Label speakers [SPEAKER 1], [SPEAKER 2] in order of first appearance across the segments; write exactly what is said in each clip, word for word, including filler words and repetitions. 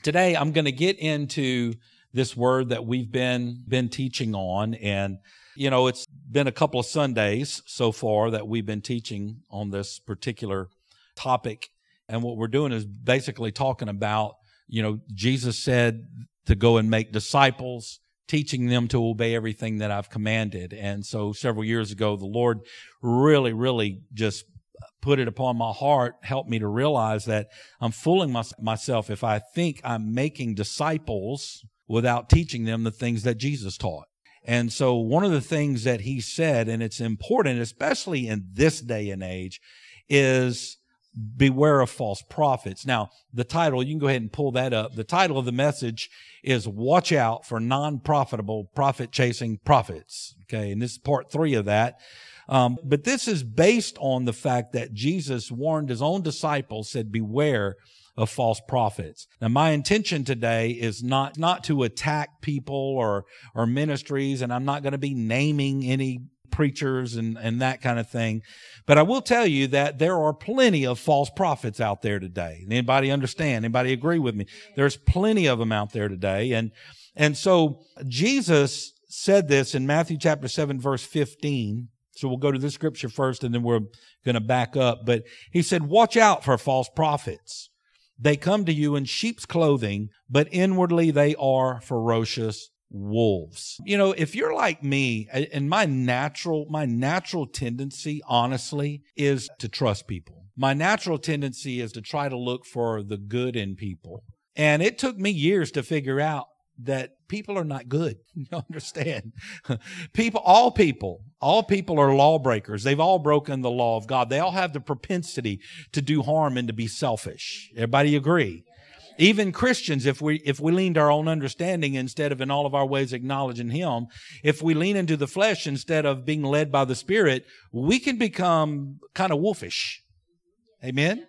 [SPEAKER 1] Today, I'm going to get into this word that we've been been teaching on. And, you know, it's been a couple of Sundays so far that we've been teaching on this particular topic. And what we're doing is basically talking about, you know, Jesus said to go and make disciples, teaching them to obey everything that I've commanded. And so several years ago, the Lord really, really just put it upon my heart, helped me to realize that I'm fooling my, myself if I think I'm making disciples without teaching them the things that Jesus taught. And so one of the things that he said, and it's important, especially in this day and age, is beware of false prophets. Now, the title, you can go ahead and pull that up. The title of the message is Watch Out for Non-Profitable Profit-Chasing Prophets. Okay, and this is part three of that. Um, but this is based on the fact that Jesus warned his own disciples, said, beware of false prophets. Now, my intention today is not, not to attack people or, or ministries, and I'm not going to be naming any preachers and, and that kind of thing. But I will tell you that there are plenty of false prophets out there today. Anybody understand? Anybody agree with me? There's plenty of them out there today. And, and so Jesus said this in Matthew chapter seven, verse fifteen. So we'll go to this scripture first and then we're going to back up. But he said, watch out for false prophets. They come to you in sheep's clothing, but inwardly they are ferocious wolves. You know, if you're like me, and my natural, my natural tendency, honestly, is to trust people. My natural tendency is to try to look for the good in people. And it took me years to figure out that people are not good. You understand? People, all people, all people are lawbreakers. They've all broken the law of God. They all have the propensity to do harm and to be selfish. Everybody agree? Even Christians, if we, if we lean to our own understanding instead of in all of our ways acknowledging Him, if we lean into the flesh instead of being led by the Spirit, we can become kind of wolfish. Amen?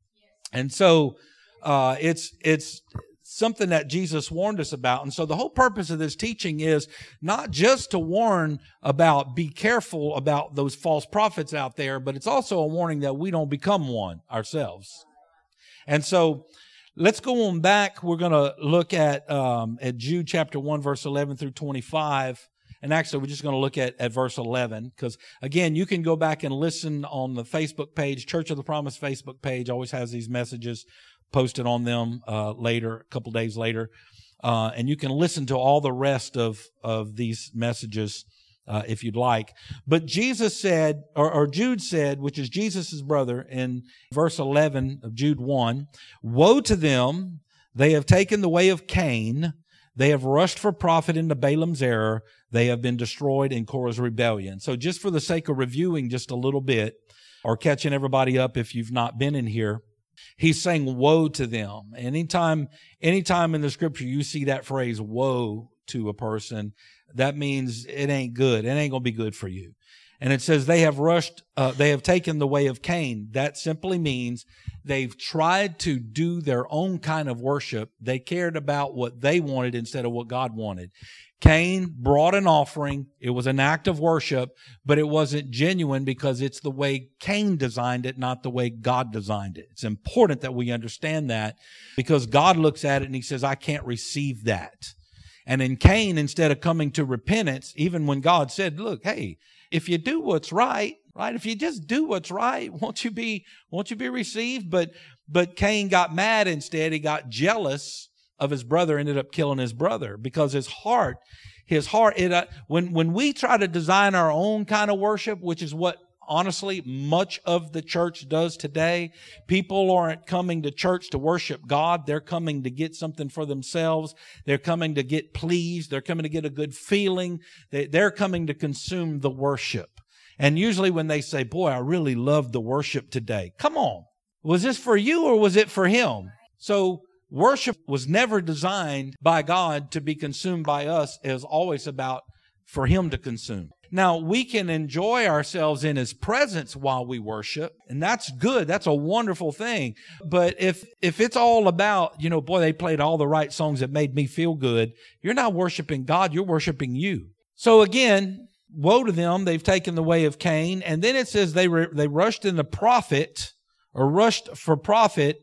[SPEAKER 1] And so, uh, it's, it's, something that Jesus warned us about. And so the whole purpose of this teaching is not just to warn about, be careful about those false prophets out there, but it's also a warning that we don't become one ourselves. And so let's go on back. We're going to look at, um, at Jude chapter one, verse eleven through twenty-five. And actually, we're just going to look at, at verse eleven, because again, you can go back and listen on the Facebook page. Church of the Promise Facebook page always has these messages posted on them uh, later, a couple days later. Uh, and you can listen to all the rest of, of these messages uh, if you'd like. But Jesus said, or, or Jude said, which is Jesus' brother, in verse eleven of Jude one, woe to them, they have taken the way of Cain. They have rushed for profit into Balaam's error. They have been destroyed in Korah's rebellion. So just for the sake of reviewing just a little bit, or catching everybody up if you've not been in here, he's saying woe to them. Anytime, anytime in the scripture you see that phrase, woe to a person, that means it ain't good. It ain't going to be good for you. And it says they have rushed, uh, they have taken the way of Cain. That simply means they've tried to do their own kind of worship. They cared about what they wanted instead of what God wanted. Cain brought an offering. It was an act of worship, but it wasn't genuine because it's the way Cain designed it, not the way God designed it. It's important that we understand that because God looks at it and he says, I can't receive that. And in Cain, instead of coming to repentance, even when God said, look, hey, if you do what's right, right? If you just do what's right, won't you be, won't you be received? But, but Cain got mad instead. He got jealous of his brother, ended up killing his brother because his heart, his heart, it, uh, when, when we try to design our own kind of worship, which is what honestly much of the church does today, people aren't coming to church to worship God. They're coming to get something for themselves. They're coming to get pleased. They're coming to get a good feeling. They, they're coming to consume the worship. And usually when they say, boy, I really loved the worship today. Come on. Was this for you or was it for him? So worship was never designed by God to be consumed by us. It was always about for Him to consume. Now, we can enjoy ourselves in His presence while we worship, and that's good. That's a wonderful thing. But if if it's all about, you know, boy, they played all the right songs that made me feel good, you're not worshiping God, you're worshiping you. So again, woe to them, they've taken the way of Cain. And then it says they re- they rushed in the prophet, or rushed for profit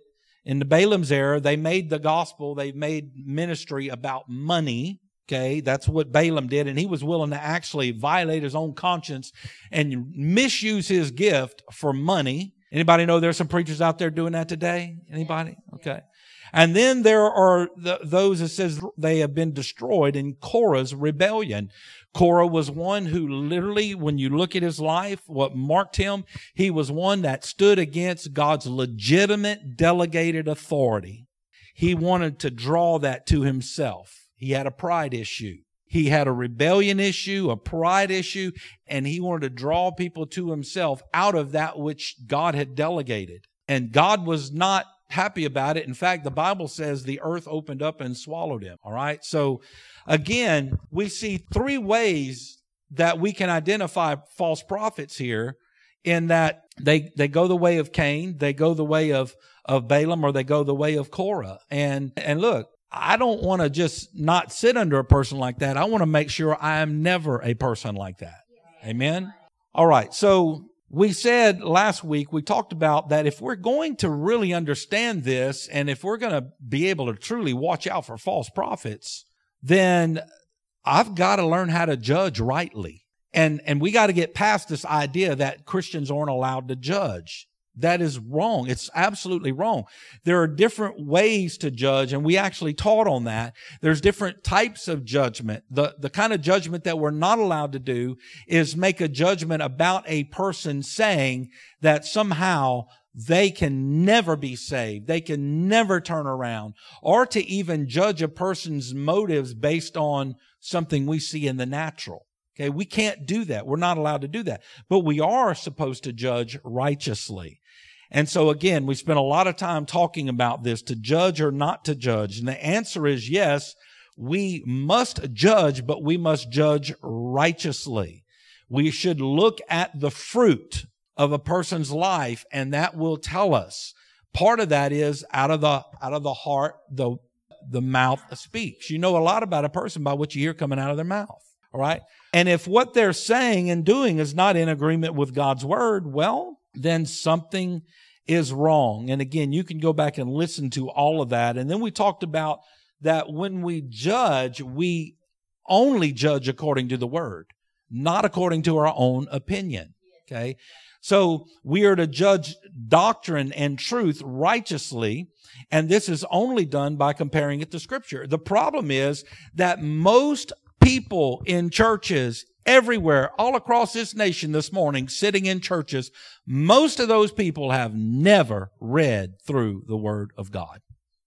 [SPEAKER 1] In the Balaam's era, they made the gospel, they made ministry about money. Okay, that's what Balaam did, and he was willing to actually violate his own conscience and misuse his gift for money. Anybody know there's some preachers out there doing that today? Anybody? Okay. And then there are the, those that says they have been destroyed in Korah's rebellion. Korah was one who literally, when you look at his life, what marked him, he was one that stood against God's legitimate delegated authority. He wanted to draw that to himself. He had a pride issue. He had a rebellion issue, a pride issue, and he wanted to draw people to himself out of that which God had delegated. And God was not happy about it. In fact, the Bible says the earth opened up and swallowed him. All right. So again, we see three ways that we can identify false prophets here, in that they, they go the way of Cain, they go the way of, of Balaam, or they go the way of Korah. And, and look, I don't want to just not sit under a person like that. I want to make sure I am never a person like that. Amen. All right. So we said last week, we talked about that if we're going to really understand this, and if we're going to be able to truly watch out for false prophets, then I've got to learn how to judge rightly. And, and we got to get past this idea that Christians aren't allowed to judge. That is wrong. It's absolutely wrong. There are different ways to judge, and we actually taught on that. There's different types of judgment. The, the kind of judgment that we're not allowed to do is make a judgment about a person, saying that somehow they can never be saved, they can never turn around, or to even judge a person's motives based on something we see in the natural. Okay, we can't do that. We're not allowed to do that. But we are supposed to judge righteously. And so again, we spent a lot of time talking about this, to judge or not to judge. And the answer is yes, we must judge, but we must judge righteously. We should look at the fruit of a person's life, and that will tell us. Part of that is out of the, out of the heart, the, the mouth speaks. You know a lot about a person by what you hear coming out of their mouth. All right. And if what they're saying and doing is not in agreement with God's word, well, then something is wrong. And again, you can go back and listen to all of that. And then we talked about that when we judge, we only judge according to the word, not according to our own opinion. Okay. So we are to judge doctrine and truth righteously. And this is only done by comparing it to Scripture. The problem is that most people in churches everywhere, all across this nation this morning, sitting in churches, most of those people have never read through the Word of God.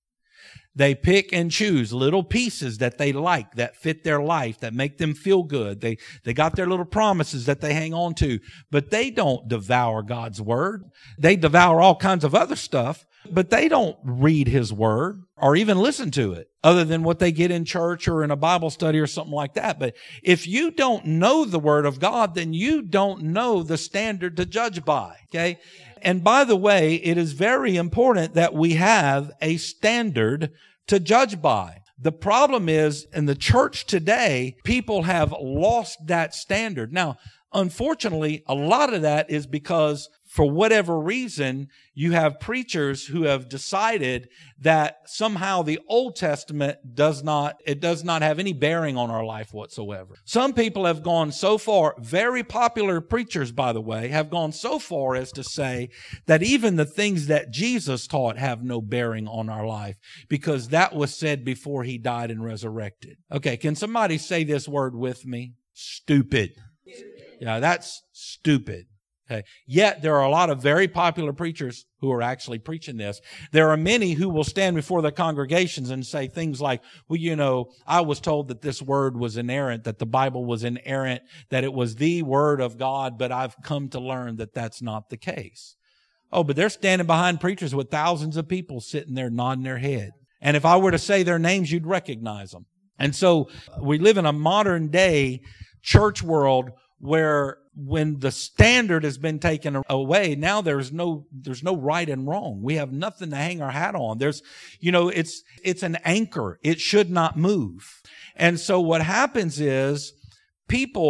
[SPEAKER 1] They pick and choose little pieces that they like, that fit their life, that make them feel good. They, they got their little promises that they hang on to, but they don't devour God's Word. They devour all kinds of other stuff, but they don't read His Word or even listen to it, other than what they get in church or in a Bible study or something like that. But if you don't know the Word of God, then you don't know the standard to judge by. Okay. And by the way, it is very important that we have a standard to judge by. The problem is, in the church today, people have lost that standard. Now, unfortunately, a lot of that is because, for whatever reason, you have preachers who have decided that somehow the Old Testament does not, it does not have any bearing on our life whatsoever. Some people have gone so far, very popular preachers, by the way, have gone so far as to say that even the things that Jesus taught have no bearing on our life, because that was said before He died and resurrected. Okay, can somebody say this word with me? Stupid. Yeah, that's stupid. Okay. Yet there are a lot of very popular preachers who are actually preaching this. There are many who will stand before their congregations and say things like, well, you know, I was told that this word was inerrant, that the Bible was inerrant, that it was the word of God, but I've come to learn that that's not the case. Oh, but they're standing behind preachers with thousands of people sitting there nodding their head. And if I were to say their names, you'd recognize them. And so we live in a modern day church world where when the standard has been taken away, now there's no, there's no right and wrong. We have nothing to hang our hat on. There's, you know, it's, it's an anchor. It should not move. And so what happens is people,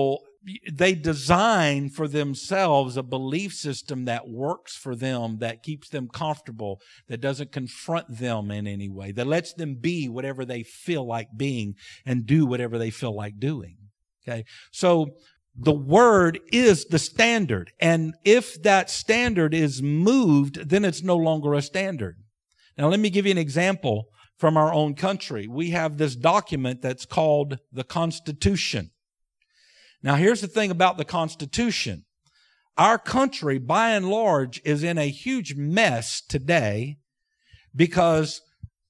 [SPEAKER 1] they design for themselves a belief system that works for them, that keeps them comfortable, that doesn't confront them in any way, that lets them be whatever they feel like being and do whatever they feel like doing. Okay. So the Word is the standard. And if that standard is moved, then it's no longer a standard. Now, let me give you an example from our own country. We have this document that's called the Constitution. Now, here's the thing about the Constitution. Our country, by and large, is in a huge mess today because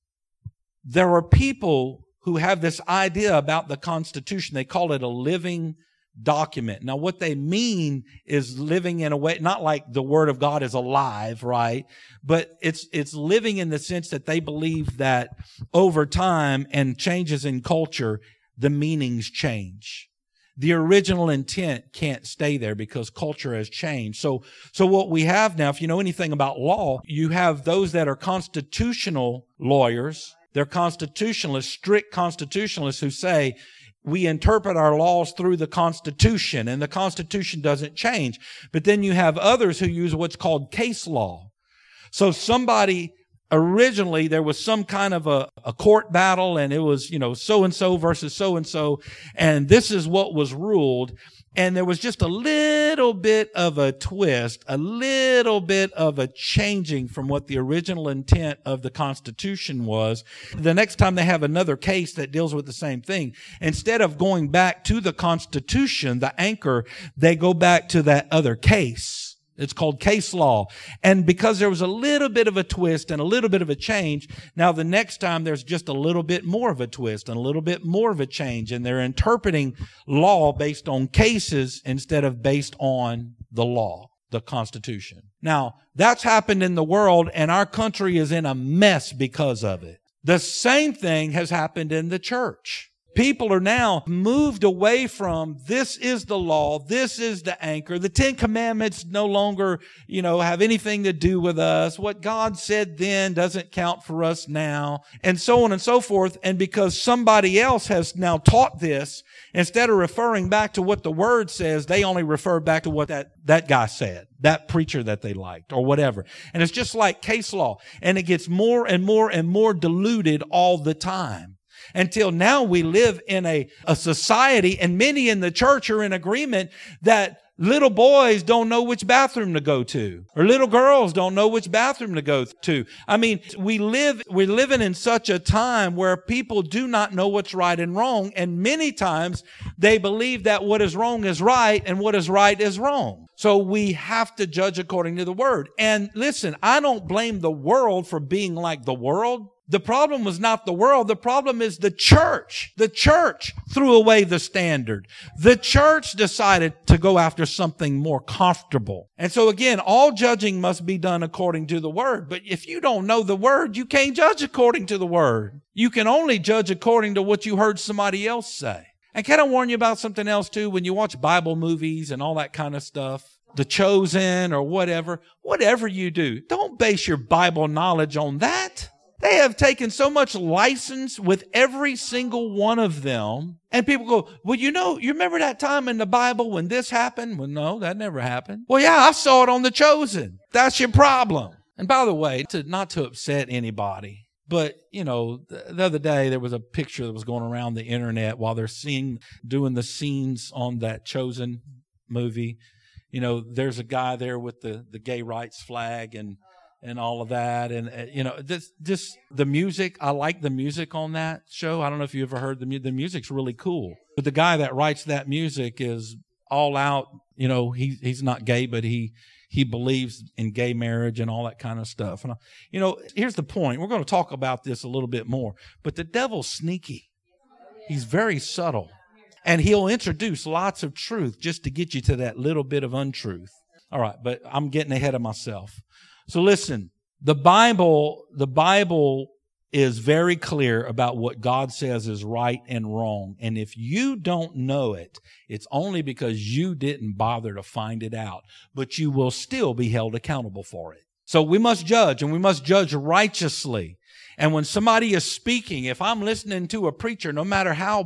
[SPEAKER 1] there are people who have this idea about the Constitution. They call it a living document. Now, what they mean is living in a way, not like the Word of God is alive, right? But it's, it's living in the sense that they believe that over time and changes in culture, the meanings change. The original intent can't stay there because culture has changed. So, so what we have now, if you know anything about law, you have those that are constitutional lawyers. They're constitutionalists, strict constitutionalists who say, we interpret our laws through the Constitution, and the Constitution doesn't change. But then you have others who use what's called case law. So somebody, originally there was some kind of a, a court battle, and it was, you know, so-and-so versus so-and-so, and this is what was ruled. And there was just a little bit of a twist, a little bit of a changing from what the original intent of the Constitution was. The next time they have another case that deals with the same thing, instead of going back to the Constitution, the anchor, they go back to that other case. It's called case law. And because there was a little bit of a twist and a little bit of a change, now the next time there's just a little bit more of a twist and a little bit more of a change. And they're interpreting law based on cases instead of based on the law, the Constitution. Now, that's happened in the world, and our country is in a mess because of it. The same thing has happened in the church. People are now moved away from this is the law, this is the anchor. The Ten Commandments no longer, you know, have anything to do with us. What God said then doesn't count for us now, and so on and so forth. And because somebody else has now taught this, instead of referring back to what the Word says, they only refer back to what that, that guy said, that preacher that they liked, or whatever. And it's just like case law. And it gets more and more and more diluted all the time. Until now we live in a, a society, and many in the church are in agreement that little boys don't know which bathroom to go to, or little girls don't know which bathroom to go to. I mean, we live, we're living in such a time where people do not know what's right and wrong. And many times they believe that what is wrong is right and what is right is wrong. So we have to judge according to the Word. And listen, I don't blame the world for being like the world. The problem was not the world. The problem is the church. The church threw away the standard. The church decided to go after something more comfortable. And so again, all judging must be done according to the Word. But if you don't know the Word, you can't judge according to the Word. You can only judge according to what you heard somebody else say. And can I warn you about something else too? When you watch Bible movies and all that kind of stuff, The Chosen or whatever, whatever you do, don't base your Bible knowledge on that. They have taken so much license with every single one of them. And people go, well, you know, you remember that time in the Bible when this happened? Well, no, that never happened. Well, yeah, I saw it on The Chosen. That's your problem. And by the way, to, not to upset anybody, but, you know, the, the other day there was a picture that was going around the internet while they're seeing, doing the scenes on that Chosen movie. You know, there's a guy there with the, the gay rights flag and and all of that. And, uh, you know, this, this, the music, I like the music on that show. I don't know if you ever heard the music. The music's really cool. But the guy that writes that music is all out, you know, he, he's not gay, but he, he believes in gay marriage and all that kind of stuff. And, you know, here's the point. We're going to talk about this a little bit more, but the devil's sneaky. He's very subtle, and he'll introduce lots of truth just to get you to that little bit of untruth. All right. But I'm getting ahead of myself. So listen, the Bible, the Bible is very clear about what God says is right and wrong. And if you don't know it, it's only because you didn't bother to find it out, but you will still be held accountable for it. So we must judge, and we must judge righteously. And when somebody is speaking, if I'm listening to a preacher, no matter how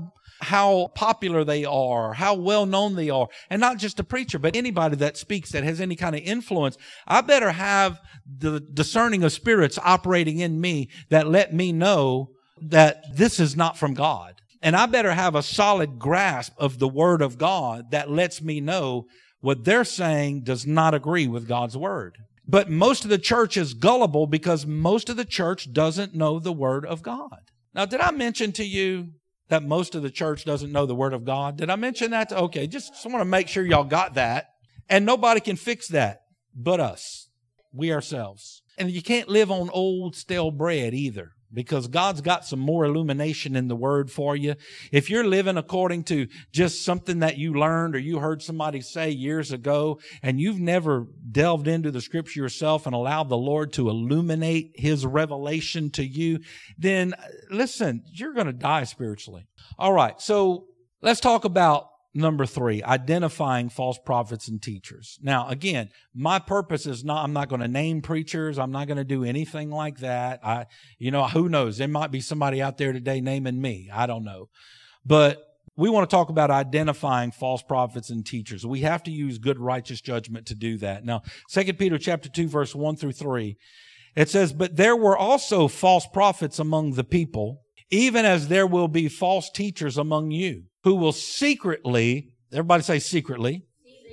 [SPEAKER 1] how popular they are, how well known they are. And not just a preacher, but anybody that speaks that has any kind of influence. I better have the discerning of spirits operating in me that let me know that this is not from God. And I better have a solid grasp of the Word of God that lets me know what they're saying does not agree with God's Word. But most of the church is gullible because most of the church doesn't know the Word of God. Now, did I mention to you that most of the church doesn't know the Word of God? Did I mention that? Okay, just want to make sure y'all got that. And nobody can fix that but us, we ourselves. And you can't live on old stale bread either, because God's got some more illumination in the Word for you. If you're living according to just something that you learned or you heard somebody say years ago, and you've never delved into the Scripture yourself and allowed the Lord to illuminate His revelation to you, then listen, you're going to die spiritually. All right, so let's talk about number three, identifying false prophets and teachers. Now, again, my purpose is not, I'm not going to name preachers. I'm not going to do anything like that. I, you know, who knows? There might be somebody out there today naming me. I don't know. But we want to talk about identifying false prophets and teachers. We have to use good righteous judgment to do that. Now, Second Peter chapter two, verse one through three, it says, "But there were also false prophets among the people, even as there will be false teachers among you, who will secretly," everybody say secretly,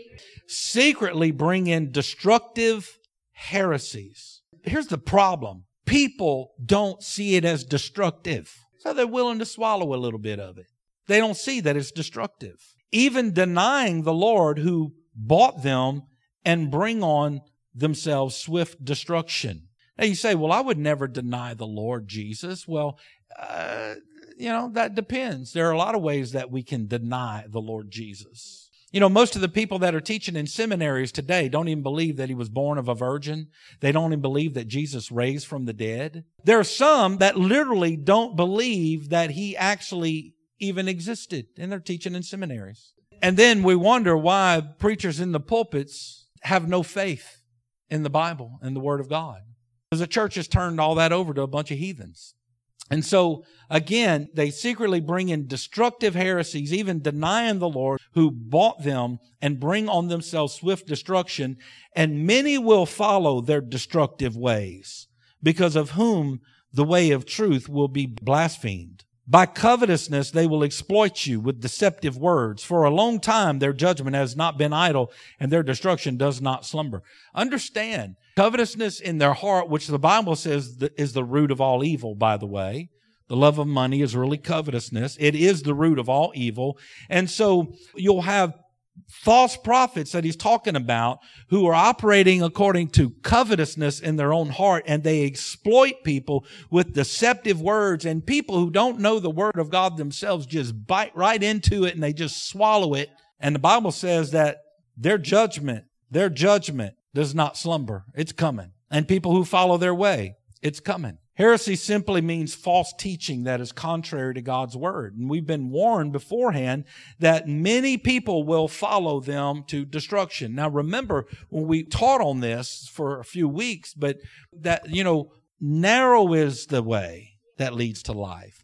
[SPEAKER 1] secretly bring in destructive heresies. Here's the problem. People don't see it as destructive, so they're willing to swallow a little bit of it. They don't see that it's destructive. Even denying the Lord who bought them and bring on themselves swift destruction. Now you say, well, I would never deny the Lord Jesus. Well, uh, you know, that depends. There are a lot of ways that we can deny the Lord Jesus. You know, most of the people that are teaching in seminaries today don't even believe that He was born of a virgin. They don't even believe that Jesus raised from the dead. There are some that literally don't believe that He actually even existed, and they're teaching in seminaries. And then we wonder why preachers in the pulpits have no faith in the Bible and the Word of God. Because the church has turned all that over to a bunch of heathens. And so, again, they secretly bring in destructive heresies, even denying the Lord who bought them, and bring on themselves swift destruction. And many will follow their destructive ways, because of whom the way of truth will be blasphemed. By covetousness they will exploit you with deceptive words. For a long time their judgment has not been idle, and their destruction does not slumber. Understand, covetousness in their heart, which the Bible says is the root of all evil, by the way. The love of money is really covetousness. It is the root of all evil. And so you'll have false prophets that he's talking about who are operating according to covetousness in their own heart, and they exploit people with deceptive words, and people who don't know the Word of God themselves just bite right into it and they just swallow it. And the Bible says that their judgment, their judgment does not slumber. It's coming. And people who follow their way, it's coming. Heresy simply means false teaching that is contrary to God's Word. And we've been warned beforehand that many people will follow them to destruction. Now remember, when we taught on this for a few weeks, but that, you know, narrow is the way that leads to life.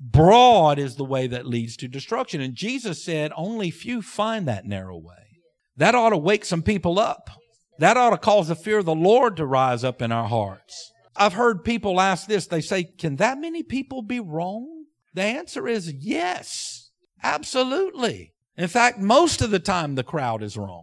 [SPEAKER 1] Broad is the way that leads to destruction. And Jesus said only few find that narrow way. That ought to wake some people up. That ought to cause the fear of the Lord to rise up in our hearts. I've heard people ask this. They say, can that many people be wrong? The answer is yes, absolutely. In fact, most of the time the crowd is wrong.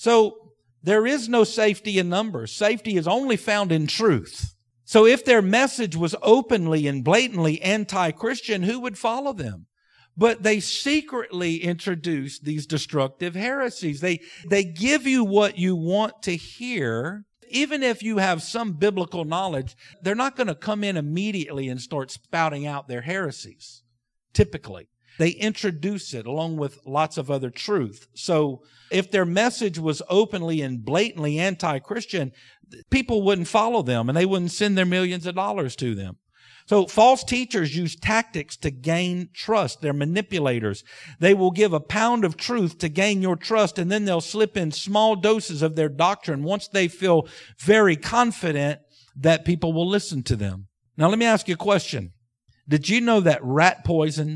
[SPEAKER 1] So there is no safety in numbers. Safety is only found in truth. So if their message was openly and blatantly anti-Christian, who would follow them? But they secretly introduce these destructive heresies. They, they give you what you want to hear. Even if you have some biblical knowledge, they're not going to come in immediately and start spouting out their heresies. Typically, they introduce it along with lots of other truth. So if their message was openly and blatantly anti-Christian, people wouldn't follow them and they wouldn't send their millions of dollars to them. So false teachers use tactics to gain trust. They're manipulators. They will give a pound of truth to gain your trust, and then they'll slip in small doses of their doctrine once they feel very confident that people will listen to them. Now let me ask you a question. Did you know that rat poison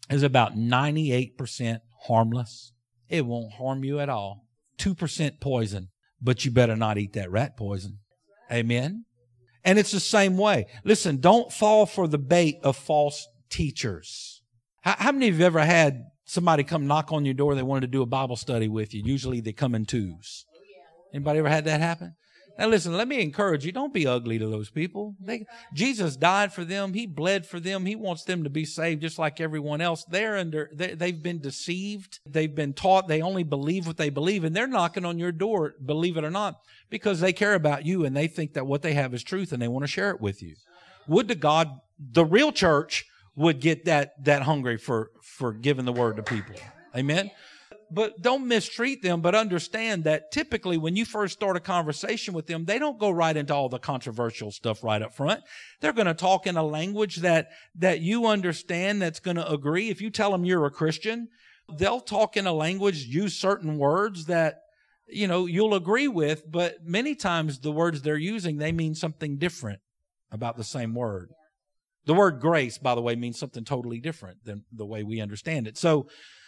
[SPEAKER 1] is about ninety-eight percent harmless. It won't harm you at all. two percent poison, but you better not eat that rat poison. Amen? And it's the same way. Listen, don't fall for the bait of false teachers. How, how many of you ever had somebody come knock on your door, they wanted to do a Bible study with you? Usually they come in twos. Anybody ever had that happen? Now listen, let me encourage you, don't be ugly to those people. They, Jesus died for them. He bled for them. He wants them to be saved just like everyone else. They're under, they, they've been deceived. They've been taught they only believe what they believe, and they're knocking on your door, believe it or not, because they care about you and they think that what they have is truth and they want to share it with you. Would to God, the real church would get that, that hungry for, for giving the word to people. Amen. But don't mistreat them, but understand that typically when you first start a conversation with them, they don't go right into all the controversial stuff right up front. They're going to talk in a language that, that you understand, that's going to agree. If you tell them you're a Christian, they'll talk in a language, use certain words that, you know, you'll agree with, but many times the words they're using, they mean something different about the same word. The word grace, by the way, means something totally different than the way we understand it. So,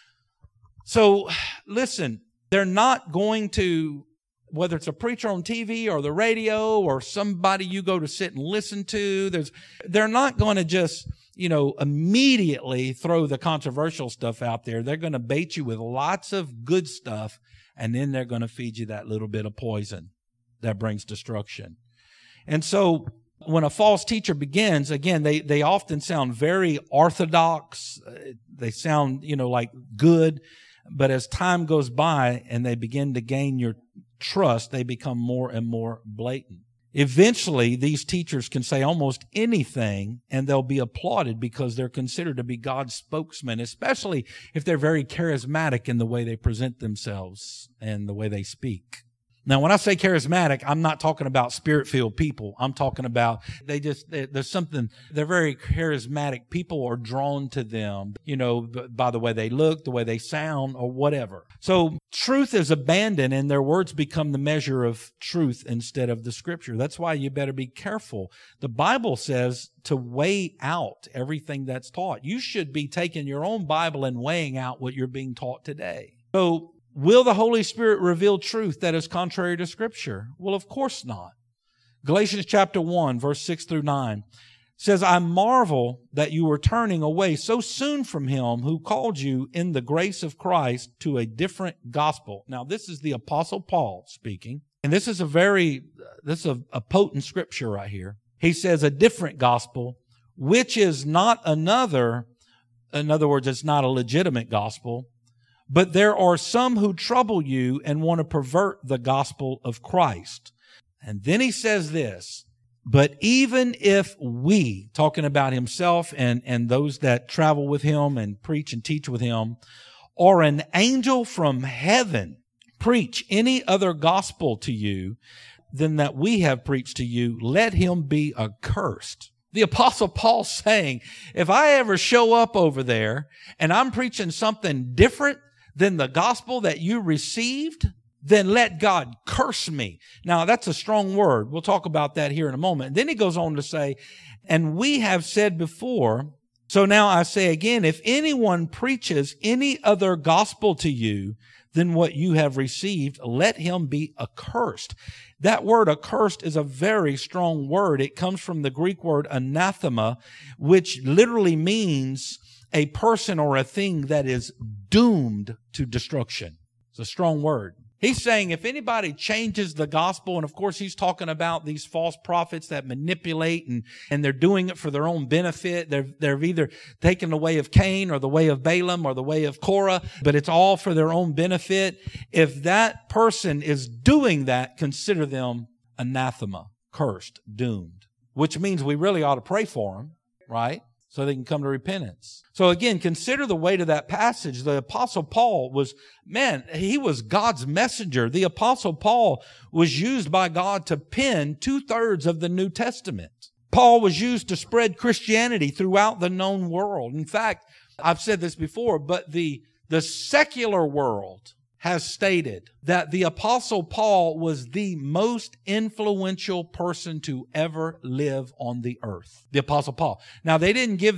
[SPEAKER 1] So, listen, they're not going to, whether it's a preacher on T V or the radio or somebody you go to sit and listen to, there's, they're not going to just, you know, immediately throw the controversial stuff out there. They're going to bait you with lots of good stuff, and then they're going to feed you that little bit of poison that brings destruction. And so, when a false teacher begins, again, they, they often sound very orthodox. They sound, you know, like good. But as time goes by and they begin to gain your trust, they become more and more blatant. Eventually, these teachers can say almost anything and they'll be applauded because they're considered to be God's spokesman, especially if they're very charismatic in the way they present themselves and the way they speak. Now, when I say charismatic, I'm not talking about spirit-filled people. I'm talking about they just, they, there's something, they're very charismatic. People are drawn to them, you know, by the way they look, the way they sound, or whatever. So truth is abandoned and their words become the measure of truth instead of the Scripture. That's why you better be careful. The Bible says to weigh out everything that's taught. You should be taking your own Bible and weighing out what you're being taught today. So, will the Holy Spirit reveal truth that is contrary to Scripture? Well, of course not. Galatians chapter one, verse six through nine says, I marvel that you are turning away so soon from Him who called you in the grace of Christ to a different gospel. Now, this is the Apostle Paul speaking, and this is a very, this is a, a potent scripture right here. He says a different gospel, which is not another, in other words, it's not a legitimate gospel, but there are some who trouble you and want to pervert the gospel of Christ. And then he says this, but even if we, talking about himself and, and those that travel with him and preach and teach with him, or an angel from heaven preach any other gospel to you than that we have preached to you, let him be accursed. The Apostle Paul's saying, if I ever show up over there and I'm preaching something different than the gospel that you received, then let God curse me. Now, that's a strong word. We'll talk about that here in a moment. And then he goes on to say, and we have said before, so now I say again, if anyone preaches any other gospel to you than what you have received, let him be accursed. That word accursed is a very strong word. It comes from the Greek word anathema, which literally means a person or a thing that is doomed to destruction. It's a strong word. He's saying if anybody changes the gospel, and of course he's talking about these false prophets that manipulate and, and they're doing it for their own benefit. They're, they're either taking the way of Cain or the way of Balaam or the way of Korah, but it's all for their own benefit. If that person is doing that, consider them anathema, cursed, doomed, which means we really ought to pray for them, right? So they can come to repentance. So again, consider the weight of that passage. The Apostle Paul was, man, he was God's messenger. The Apostle Paul was used by God to pen two-thirds of the New Testament. Paul was used to spread Christianity throughout the known world. In fact, I've said this before, but the, the secular world has stated that the Apostle Paul was the most influential person to ever live on the earth. The Apostle Paul. Now, they didn't give that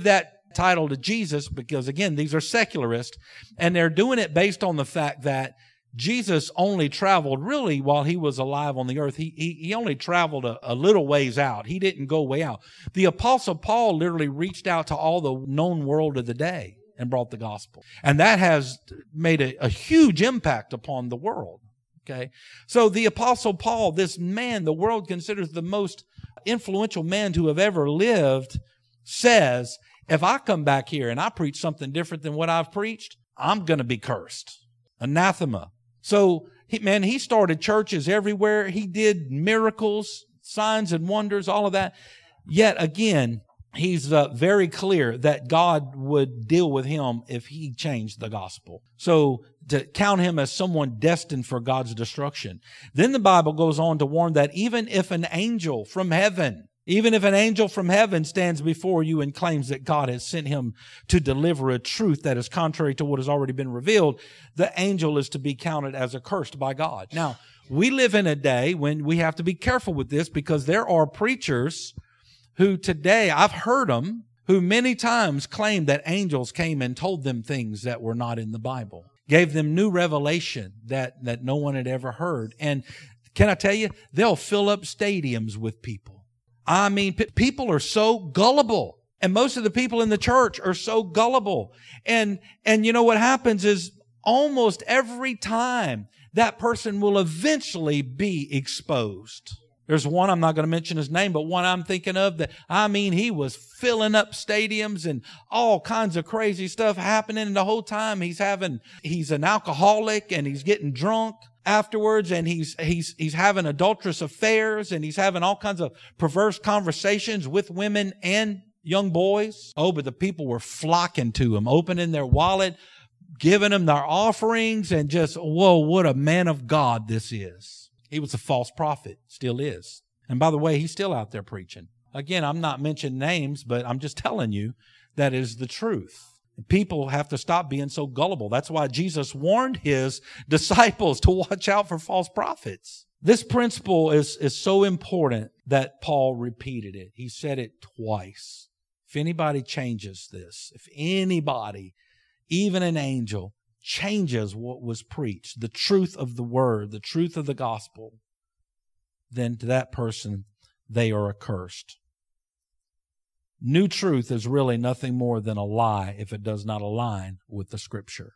[SPEAKER 1] title to Jesus because, again, these are secularists, and they're doing it based on the fact that Jesus only traveled really while he was alive on the earth. He, he, he only traveled a, a little ways out. He didn't go way out. The Apostle Paul literally reached out to all the known world of the day and brought the gospel. And that has made a, a huge impact upon the world. Okay. So the Apostle Paul, this man the world considers the most influential man to have ever lived, says, if I come back here and I preach something different than what I've preached, I'm going to be cursed. Anathema. So, he, man, he started churches everywhere. He did miracles, signs and wonders, all of that. Yet again, he's uh, very clear that God would deal with him if he changed the gospel. So to count him as someone destined for God's destruction. Then the Bible goes on to warn that even if an angel from heaven, even if an angel from heaven stands before you and claims that God has sent him to deliver a truth that is contrary to what has already been revealed, the angel is to be counted as accursed by God. Now, we live in a day when we have to be careful with this because there are preachers who today, I've heard them, who many times claim that angels came and told them things that were not in the Bible, gave them new revelation that, that no one had ever heard. And can I tell you, they'll fill up stadiums with people. I mean, p- people are so gullible, and most of the people in the church are so gullible. And, and you know what happens is almost every time that person will eventually be exposed. There's one, I'm not going to mention his name, but one I'm thinking of that, I mean, he was filling up stadiums and all kinds of crazy stuff happening. And the whole time he's having, he's an alcoholic and he's getting drunk afterwards, and he's, he's, he's having adulterous affairs, and he's having all kinds of perverse conversations with women and young boys. Oh, but the people were flocking to him, opening their wallet, giving him their offerings, and just, whoa, what a man of God this is. He was a false prophet, still is. And by the way, he's still out there preaching. Again, I'm not mentioning names, but I'm just telling you that is the truth. People have to stop being so gullible. That's why Jesus warned his disciples to watch out for false prophets. This principle is, is so important that Paul repeated it. He said it twice. If anybody changes this, if anybody, even an angel, changes what was preached, the truth of the word, the truth of the gospel, then to that person, they are accursed. New truth is really nothing more than a lie if it does not align with the Scripture.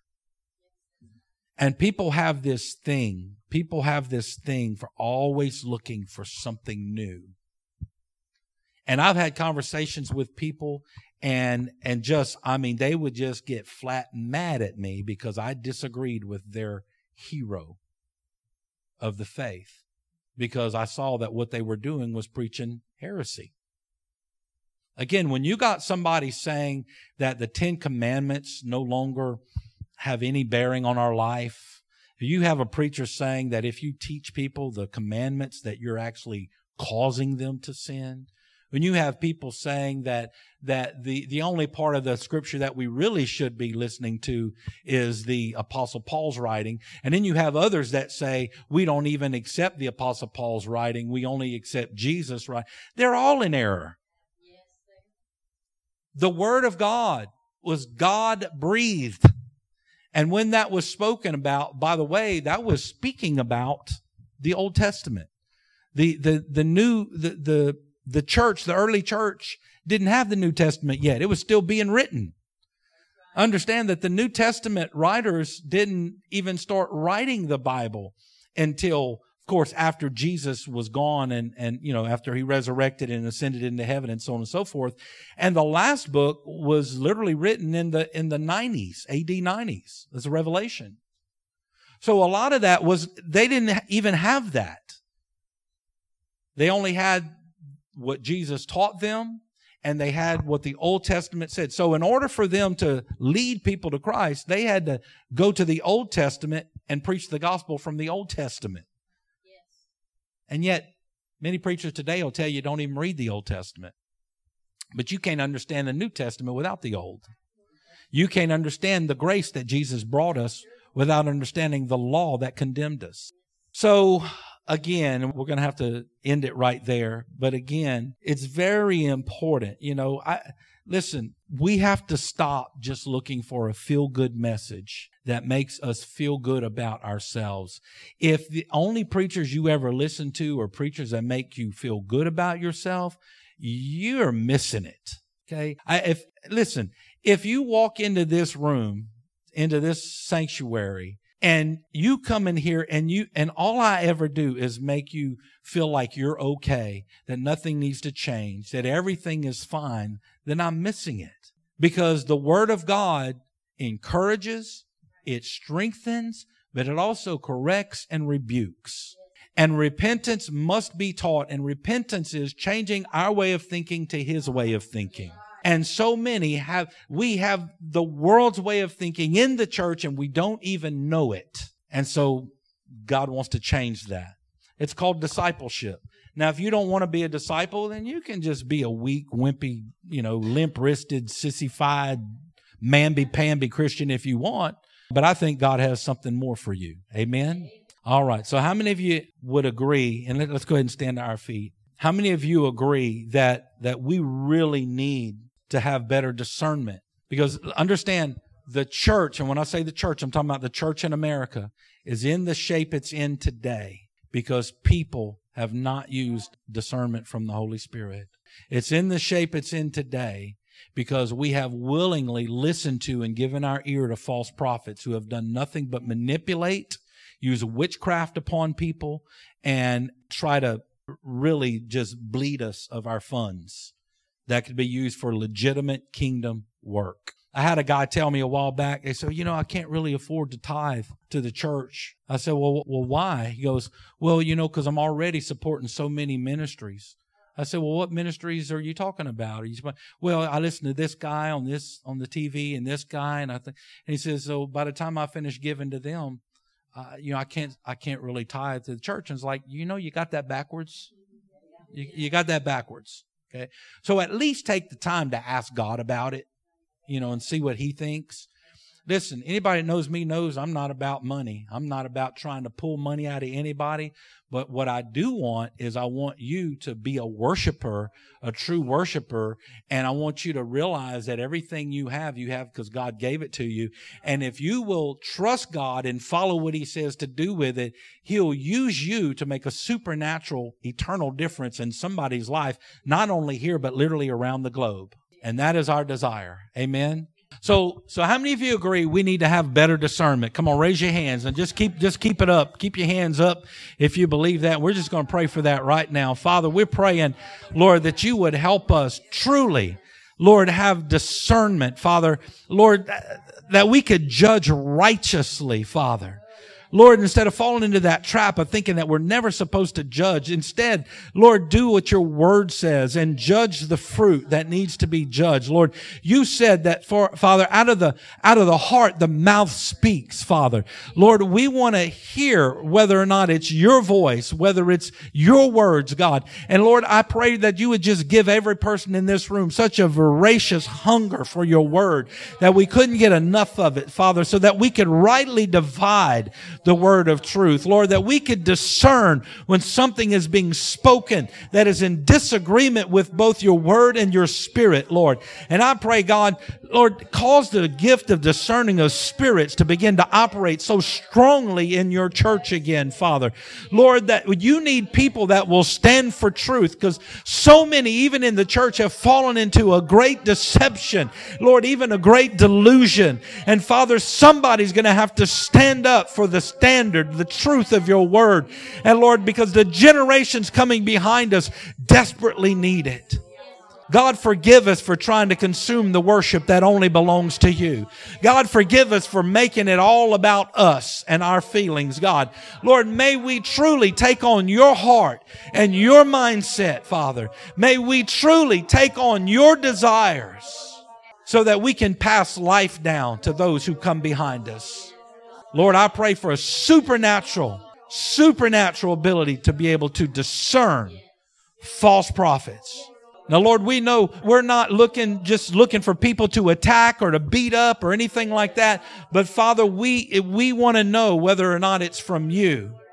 [SPEAKER 1] And people have this thing, people have this thing for always looking for something new. And I've had conversations with people and, and just, I mean, they would just get flat mad at me because I disagreed with their hero of the faith because I saw that what they were doing was preaching heresy. Again, when you got somebody saying that the Ten Commandments no longer have any bearing on our life, you have a preacher saying that if you teach people the commandments that you're actually causing them to sin, when you have people saying that that the, the only part of the Scripture that we really should be listening to is the Apostle Paul's writing, and then you have others that say we don't even accept the Apostle Paul's writing, we only accept Jesus' writing, they're all in error. The Word of God was God-breathed. And when that was spoken about, by the way, that was speaking about the Old Testament. The, the, the new, the, the, the church, the early church didn't have the New Testament yet. It was still being written. Understand that the New Testament writers didn't even start writing the Bible until, of course, after Jesus was gone and, and, you know, after he resurrected and ascended into heaven and so on and so forth. And the last book was literally written in the, in the nineties, A D nineties. It's a Revelation. So a lot of that was, they didn't even have that. They only had what Jesus taught them, and they had what the Old Testament said. So in order for them to lead people to Christ, they had to go to the Old Testament and preach the gospel from the Old Testament. And yet, many preachers today will tell you don't even read the Old Testament. But you can't understand the New Testament without the Old. You can't understand the grace that Jesus brought us without understanding the law that condemned us. So, again, we're going to have to end it right there. But again, it's very important. You know, I listen, we have to stop just looking for a feel-good message that makes us feel good about ourselves. If the only preachers you ever listen to are preachers that make you feel good about yourself, you're missing it. Okay? I, if listen, if you walk into this room, into this sanctuary, and you come in here and you, and all I ever do is make you feel like you're okay, that nothing needs to change, that everything is fine, then I'm missing it. Because the Word of God encourages, it strengthens, but it also corrects and rebukes. And repentance must be taught, and repentance is changing our way of thinking to His way of thinking. And so many have, we have the world's way of thinking in the church and we don't even know it. And so God wants to change that. It's called discipleship. Now, if you don't want to be a disciple, then you can just be a weak, wimpy, you know, limp-wristed, sissified, mamby-pamby Christian if you want. But I think God has something more for you. Amen? All right. So how many of you would agree, and let's go ahead and stand to our feet. How many of you agree that that we really need to have better discernment? Because understand, the church, and when I say the church, I'm talking about the church in America, is in the shape it's in today because people have not used discernment from the Holy Spirit. It's in the shape it's in today because we have willingly listened to and given our ear to false prophets who have done nothing but manipulate, use witchcraft upon people, and try to really just bleed us of our funds that could be used for legitimate kingdom work. I had a guy tell me a while back, they said, you know, I can't really afford to tithe to the church. I said, well, well, why? He goes, well, you know, because I'm already supporting so many ministries. I said, well, what ministries are you talking about? He's, well, I listen to this guy on this, on the T V and this guy. And I think, and he says, so by the time I finish giving to them, uh, you know, I can't, I can't really tithe to the church. And it's like, you know, you got that backwards. You, you got that backwards. Okay. So at least take the time to ask God about it, you know, and see what He thinks. Listen, anybody that knows me knows I'm not about money. I'm not about trying to pull money out of anybody. But what I do want is I want you to be a worshiper, a true worshiper. And I want you to realize that everything you have, you have because God gave it to you. And if you will trust God and follow what He says to do with it, He'll use you to make a supernatural, eternal difference in somebody's life, not only here, but literally around the globe. And that is our desire. Amen. So, so how many of you agree we need to have better discernment? Come on, raise your hands and just keep, just keep it up. Keep your hands up if you believe that. We're just going to pray for that right now. Father, we're praying, Lord, that you would help us truly, Lord, have discernment, Father. Lord, that we could judge righteously, Father. Lord, instead of falling into that trap of thinking that we're never supposed to judge, instead, Lord, do what your word says and judge the fruit that needs to be judged. Lord, you said that for, Father, out of the, out of the heart, the mouth speaks, Father. Lord, we want to hear whether or not it's your voice, whether it's your words, God. And Lord, I pray that you would just give every person in this room such a voracious hunger for your word that we couldn't get enough of it, Father, so that we could rightly divide the word of truth. Lord, that we could discern when something is being spoken that is in disagreement with both your word and your spirit, Lord. And I pray, God, Lord, cause the gift of discerning of spirits to begin to operate so strongly in your church again, Father. Lord, that you need people that will stand for truth, because so many, even in the church, have fallen into a great deception, Lord, even a great delusion. And Father, somebody's going to have to stand up for the standard, the truth of your word. And Lord, because the generations coming behind us desperately need it. God, forgive us for trying to consume the worship that only belongs to you. God, forgive us for making it all about us and our feelings, God. Lord, may we truly take on your heart and your mindset, Father. May we truly take on your desires so that we can pass life down to those who come behind us. Lord, I pray for a supernatural, supernatural ability to be able to discern false prophets. Now, Lord, we know we're not looking, just looking for people to attack or to beat up or anything like that. But Father, we, we want to know whether or not it's from you.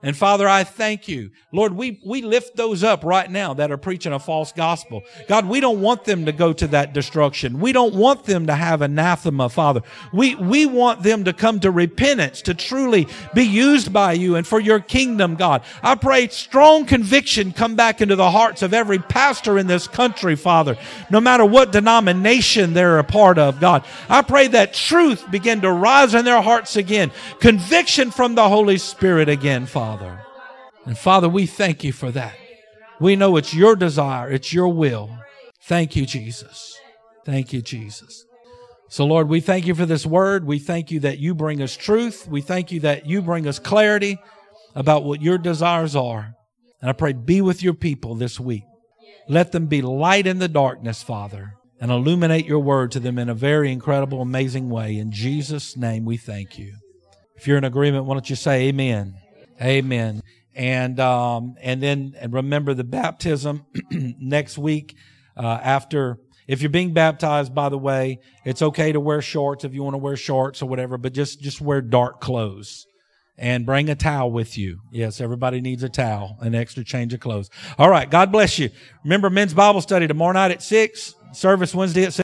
[SPEAKER 1] And Father, I thank you. Lord, we, we lift those up right now that are preaching a false gospel. God, we don't want them to go to that destruction. We don't want them to have anathema, Father. We, we want them to come to repentance, to truly be used by you and for your kingdom, God. I pray strong conviction come back into the hearts of every pastor in this country, Father, no matter what denomination they're a part of, God. I pray that truth begin to rise in their hearts again. Conviction from the Holy Spirit again, Father. And Father, we thank you for that. We know it's your desire. It's your will. Thank you, Jesus. Thank you, Jesus. So, Lord, we thank you for this word. We thank you that you bring us truth. We thank you that you bring us clarity about what your desires are. And I pray, be with your people this week. Let them be light in the darkness, Father, and illuminate your word to them in a very incredible, amazing way. In Jesus' name, we thank you. If you're in agreement, why don't you say amen? Amen. And um, and then and remember the baptism next week uh, after. If you're being baptized, by the way, it's okay to wear shorts if you want to wear shorts or whatever, but just, just wear dark clothes. And bring a towel with you. Yes, everybody needs a towel, an extra change of clothes. All right, God bless you. Remember men's Bible study tomorrow night at six, service Wednesday at six.